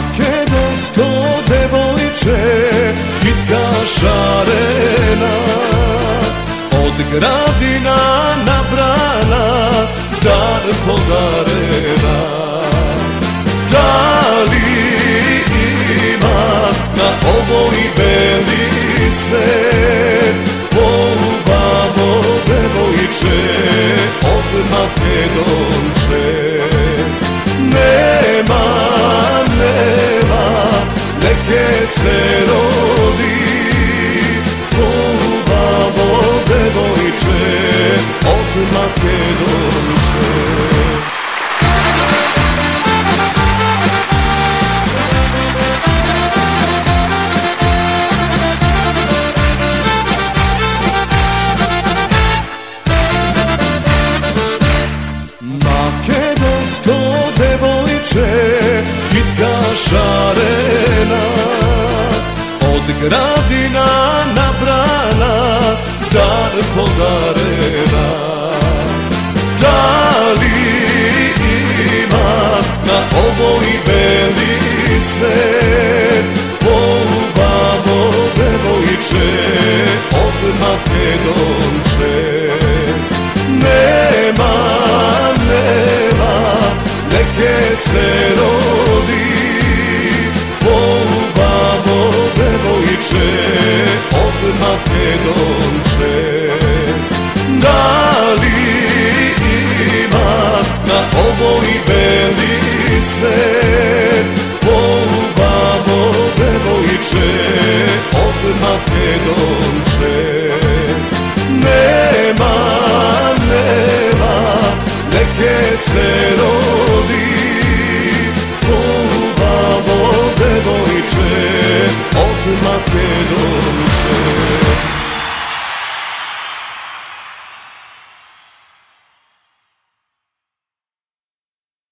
Makedonsko devojče, kitka šarena, od Gradina nabrana, dar podarena. Da li ima na ovoj beli svet polubavo devojče od Makedonče? Nema, neke se rodi polubavo devojče od Makedonče. Makedonsko devojče, kitka šarena, od Gradina nabrana, dar podarena. Da li ima na ovoj beli svet polubavo devojče od Makedonče? Nema, neke se rodi polubavo devojče od Makedonče. Da li ima na ovoj beli svet polubavo devojče od Makedonče? Nema, neke se rodi